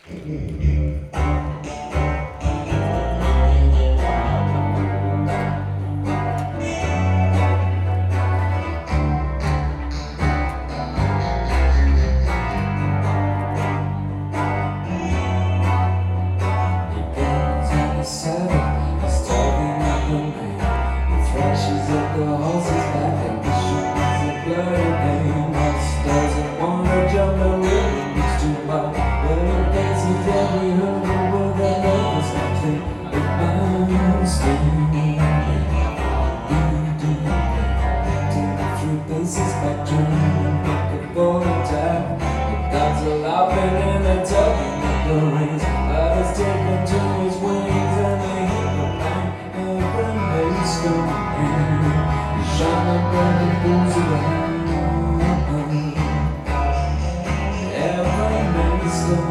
Flashes of the horse's back and visions of bloody pain. Doesn't wanna jump the river, it's too much. But he dances every hurdle.